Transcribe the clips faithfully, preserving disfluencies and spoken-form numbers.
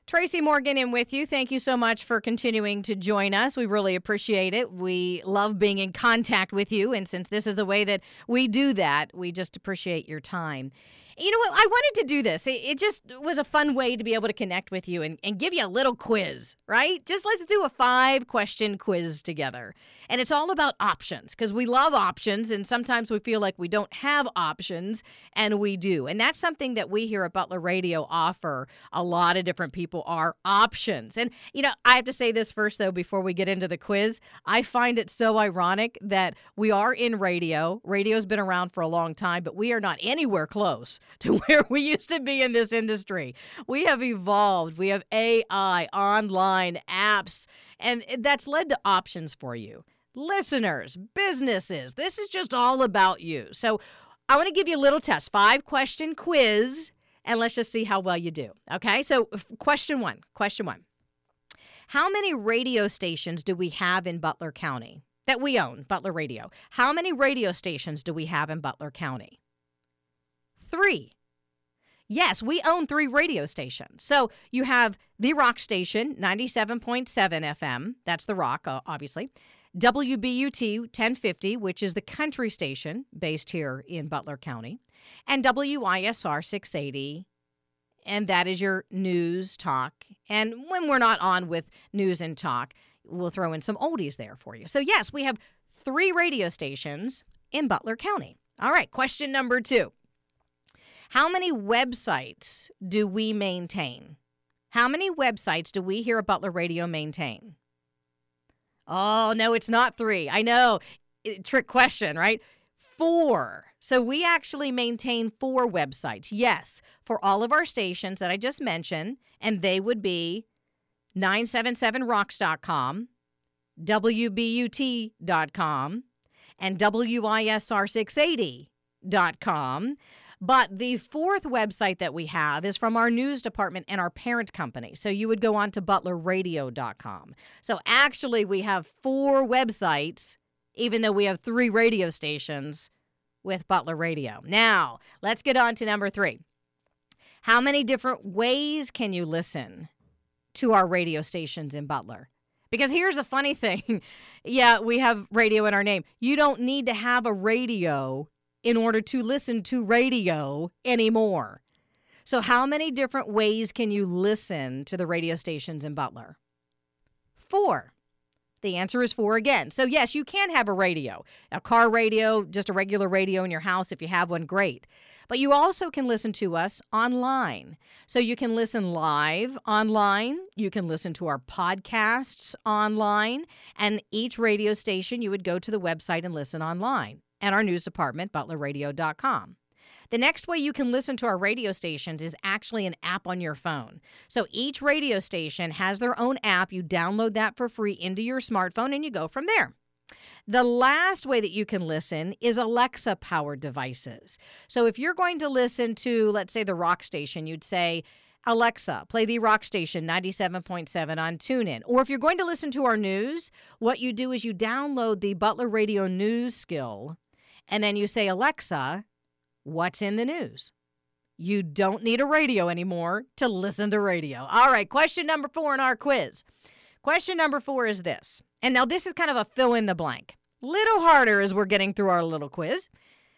Tracy Morgan in with you. Thank you so much for continuing to join us. We really appreciate it. We love being in contact with you. And since this is the way that we do that, we just appreciate your time. You know what? I wanted to do this. It, it just was a fun way to be able to connect with you and, and give you a little quiz, right? Just let's do a five-question quiz together. And it's all about options because we love options, and sometimes we feel like we don't have options, and we do. And that's something that we here at Butler Radio offer a lot of different people are options. And, you know, I have to say this first, though, before we get into the quiz. I find it so ironic that we are in radio. Radio's been around for a long time, but we are not anywhere close to where we used to be in this industry. We have evolved. We have A I, online, apps, and that's led to options for you. Listeners, businesses, this is just all about you. So I want to give you a little test, five-question quiz, and let's just see how well you do, okay? So question one, question one. How many radio stations do we have in Butler County that we own, Butler Radio? How many radio stations do we have in Butler County? Three. Yes, we own three radio stations. So you have The Rock Station, ninety-seven point seven F M. That's The Rock, uh, obviously. W B U T ten fifty, which is the country station based here in Butler County. And W I S R six eighty, and that is your news talk. And when we're not on with news and talk, we'll throw in some oldies there for you. So yes, we have three radio stations in Butler County. All right, question number two. How many websites do we maintain? How many websites do we here at Butler Radio maintain? Oh, no, it's not three. I know. Trick question, right? Four. So we actually maintain four websites. Yes, for all of our stations that I just mentioned, and they would be nine seven seven rocks dot com, W B U T dot com, and W I S R six eighty dot com. But the fourth website that we have is from our news department and our parent company. So you would go on to butler radio dot com. So actually we have four websites, even though we have three radio stations with Butler Radio. Now, let's get on to number three. How many different ways can you listen to our radio stations in Butler? Because here's the funny thing. Yeah, we have radio in our name. You don't need to have a radio in order to listen to radio anymore. So how many different ways can you listen to the radio stations in Butler? Four. The answer is four again. So yes, you can have a radio, a car radio, just a regular radio in your house. If you have one, great. But you also can listen to us online. So you can listen live online. You can listen to our podcasts online. And each radio station, you would go to the website and listen online. And our news department, butler radio dot com. The next way you can listen to our radio stations is actually an app on your phone. So each radio station has their own app. You download that for free into your smartphone, and you go from there. The last way that you can listen is Alexa-powered devices. So if you're going to listen to, let's say, the rock station, you'd say, Alexa, play the rock station ninety-seven point seven on TuneIn. Or if you're going to listen to our news, what you do is you download the Butler Radio News skill, and then you say, Alexa, what's in the news? You don't need a radio anymore to listen to radio. All right, question number four in our quiz. Question number four is this. And now this is kind of a fill in the blank. Little harder as we're getting through our little quiz.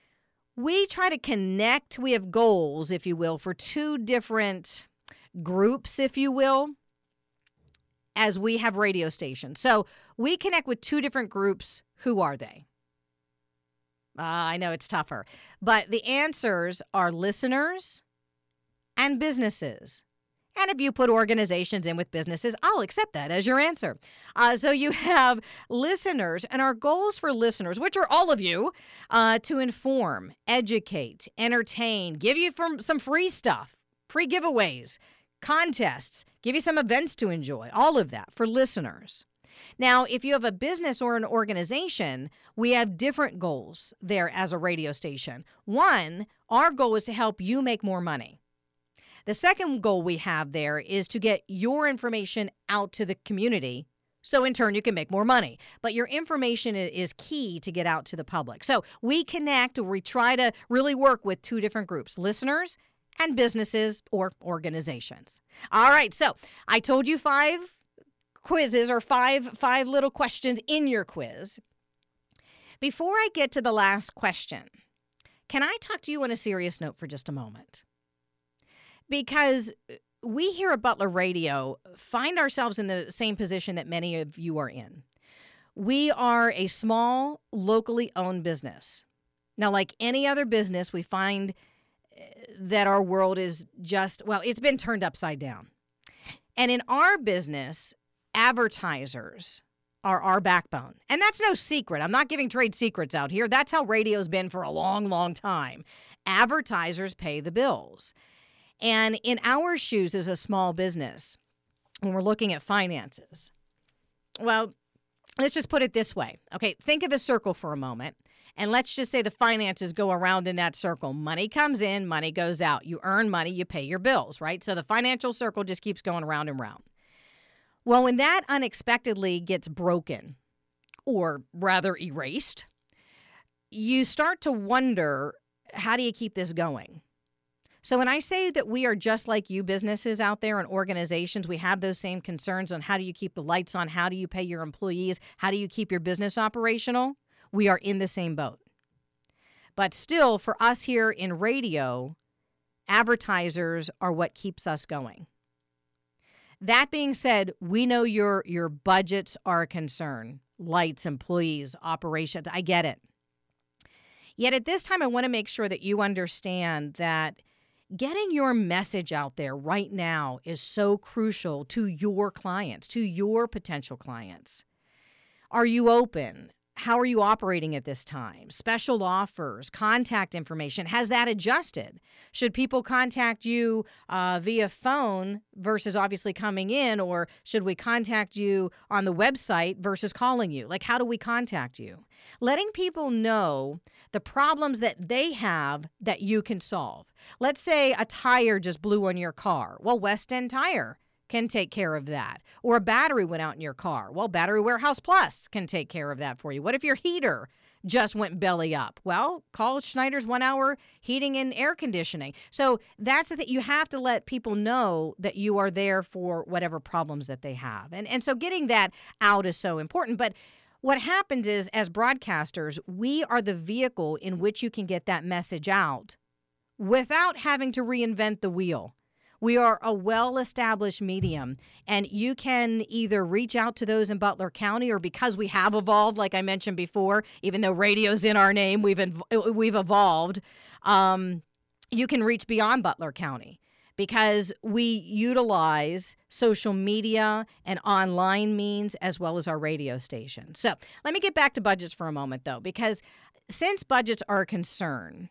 We try to connect, we have goals, if you will, for two different groups, if you will, as we have radio stations. So we connect with two different groups. Who are they? Uh, I know it's tougher, but the answers are listeners and businesses. And if you put organizations in with businesses, I'll accept that as your answer. Uh, so you have listeners, and our goals for listeners, which are all of you, uh, to inform, educate, entertain, give you from some free stuff, free giveaways, contests, give you some events to enjoy, all of that for listeners. Now, if you have a business or an organization, we have different goals there as a radio station. One, our goal is to help you make more money. The second goal we have there is to get your information out to the community, so in turn you can make more money. But your information is key to get out to the public. So we connect, or we try to really work with two different groups, listeners and businesses or organizations. All right, so I told you five quizzes or five five little questions in your quiz. Before I get to the last question, can I talk to you on a serious note for just a moment? Because we here at Butler Radio find ourselves in the same position that many of you are in. We are a small, locally owned business. Now, like any other business, we find that our world is just, well, it's been turned upside down. And in our business, advertisers are our backbone. And that's no secret. I'm not giving trade secrets out here. That's how radio's been for a long, long time. Advertisers pay the bills. And in our shoes as a small business, when we're looking at finances, well, let's just put it this way. Okay, think of a circle for a moment. And let's just say the finances go around in that circle. Money comes in, money goes out. You earn money, you pay your bills, right? So the financial circle just keeps going around and round. Well, when that unexpectedly gets broken, or rather erased, you start to wonder, how do you keep this going? So when I say that we are just like you businesses out there and organizations, we have those same concerns on how do you keep the lights on, how do you pay your employees, how do you keep your business operational? We are in the same boat. But still, for us here in radio, advertisers are what keeps us going. That being said, we know your your budgets are a concern. Lights, employees, operations, I get it. Yet at this time, I want to make sure that you understand that getting your message out there right now is so crucial to your clients, to your potential clients. Are you open? How are you operating at this time? Special offers, contact information, has that adjusted? Should people contact you uh, via phone versus obviously coming in, or should we contact you on the website versus calling you? Like, how do we contact you? Letting people know the problems that they have that you can solve. Let's say a tire just blew on your car. Well, West End Tire can take care of that. Or a battery went out in your car. Well, Battery Warehouse Plus can take care of that for you. What if your heater just went belly up? Well, call Schneider's One Hour Heating and Air Conditioning. So that's the thing. You have to let people know that you are there for whatever problems that they have. And, and so getting that out is so important. But what happens is, as broadcasters, we are the vehicle in which you can get that message out without having to reinvent the wheel. We are a well-established medium, and you can either reach out to those in Butler County, or because we have evolved, like I mentioned before, even though radio's in our name, we've ev- we've evolved. Um, you can reach beyond Butler County because we utilize social media and online means as well as our radio station. So let me get back to budgets for a moment, though, because since budgets are a concern,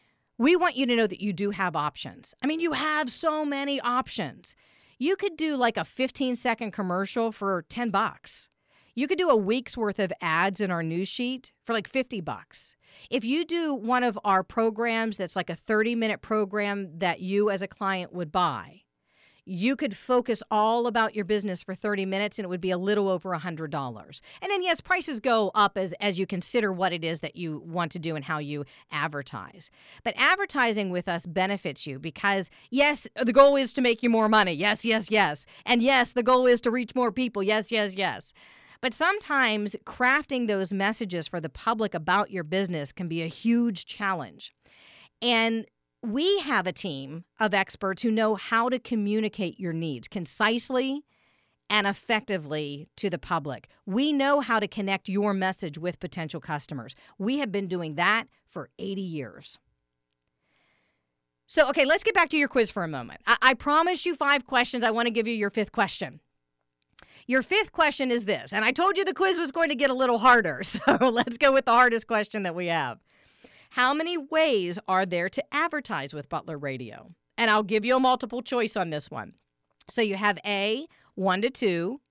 we want you to know that you do have options. I mean, you have so many options. You could do like a fifteen second commercial for ten bucks. You could do a week's worth of ads in our news sheet for like fifty bucks. If you do one of our programs that's like a thirty minute program that you as a client would buy, you could focus all about your business for thirty minutes and it would be a little over one hundred dollars. And then, yes, prices go up as, as you consider what it is that you want to do and how you advertise. But advertising with us benefits you because, yes, the goal is to make you more money. Yes, yes, yes. And yes, the goal is to reach more people. Yes, yes, yes. But sometimes crafting those messages for the public about your business can be a huge challenge. And we have a team of experts who know how to communicate your needs concisely and effectively to the public. We know how to connect your message with potential customers. We have been doing that for eighty years. So, okay, let's get back to your quiz for a moment. I, I promised you five questions. I want to give you your fifth question. Your fifth question is this, and I told you the quiz was going to get a little harder, so let's go with the hardest question that we have. How many ways are there to advertise with Butler Radio? And I'll give you a multiple choice on this one. So you have A, one to two,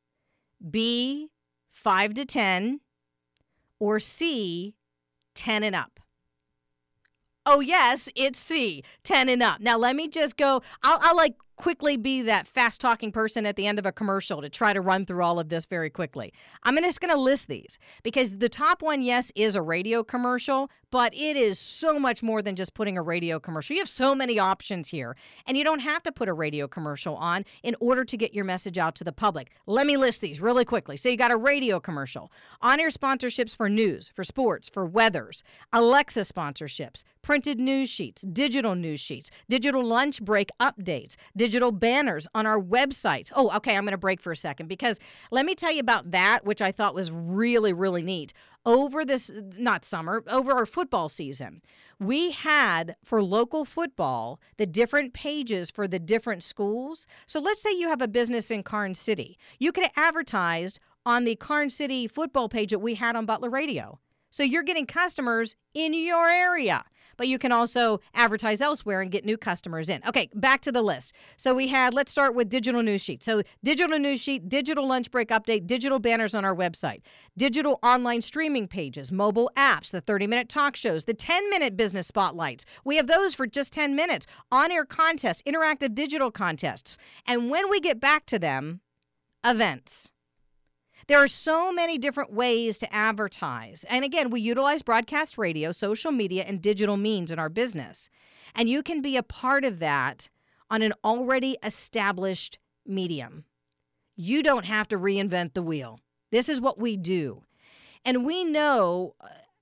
B, five to ten, or C, ten and up. Oh, yes, it's C, ten and up. Now, let me just go, I'll, I'll like quickly be that fast-talking person at the end of a commercial to try to run through all of this very quickly. I'm just going to list these because the top one, yes, is a radio commercial, but it is so much more than just putting a radio commercial. You have so many options here, and you don't have to put a radio commercial on in order to get your message out to the public. Let me list these really quickly. So you got a radio commercial, on-air sponsorships for news, for sports, for weathers, Alexa sponsorships, printed news sheets, digital news sheets, digital lunch break updates, digital banners on our website. Oh, okay, I'm going to break for a second because let me tell you about that, which I thought was really, really neat. Over this, not summer, over our football season, we had for local football the different pages for the different schools. So let's say you have a business in Karnes City. You could have advertised on the Karnes City football page that we had on Butler Radio. So you're getting customers in your area, but you can also advertise elsewhere and get new customers in. Okay, back to the list. So we had, let's start with digital news sheet. So digital news sheet, digital lunch break update, digital banners on our website, digital online streaming pages, mobile apps, the thirty-minute talk shows, the ten-minute business spotlights. We have those for just ten minutes. On-air contests, interactive digital contests. And when we get back to them, events. There are so many different ways to advertise. And again, we utilize broadcast radio, social media, and digital means in our business. And you can be a part of that on an already established medium. You don't have to reinvent the wheel. This is what we do. And we know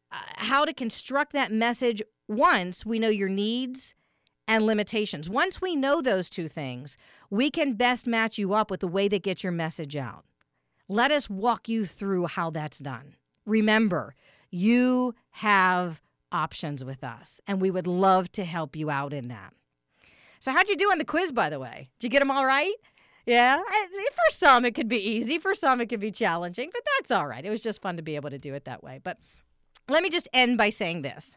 how to construct that message once we know your needs and limitations. Once we know those two things, we can best match you up with the way that gets your message out. Let us walk you through how that's done. Remember, you have options with us, and we would love to help you out in that. So how'd you do on the quiz, by the way? Did you get them all right? Yeah? For some, it could be easy. For some, it could be challenging, but that's all right. It was just fun to be able to do it that way. But let me just end by saying this.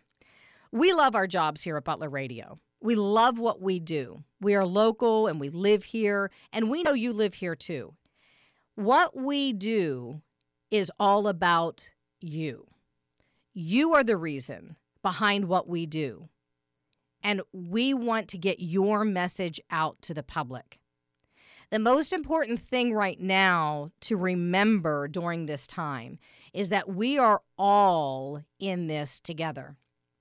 We love our jobs here at Butler Radio. We love what we do. We are local, and we live here, and we know you live here too. What we do is all about you. You are the reason behind what we do. And we want to get your message out to the public. The most important thing right now to remember during this time is that we are all in this together.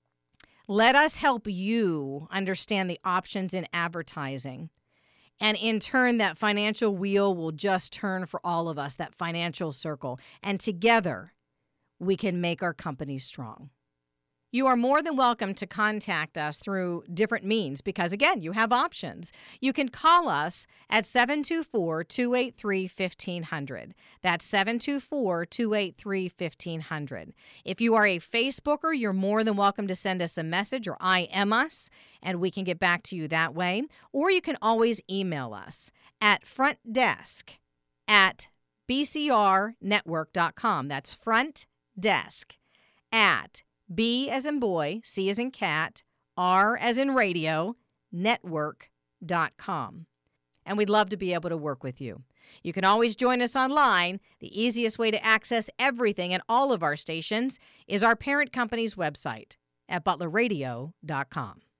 Let us help you understand the options in advertising. And in turn, that financial wheel will just turn for all of us, that financial circle. And together, we can make our company strong. You are more than welcome to contact us through different means because, again, you have options. You can call us at seven two four, two eight three, one five zero zero. That's seven two four, two eight three, one five zero zero. If you are a Facebooker, you're more than welcome to send us a message or I M us, and we can get back to you that way. Or you can always email us at frontdesk at b c r network dot com. That's frontdesk at B as in boy, C as in cat, R as in radio, network dot com. And we'd love to be able to work with you. You can always join us online. The easiest way to access everything at all of our stations is our parent company's website at butler radio dot com.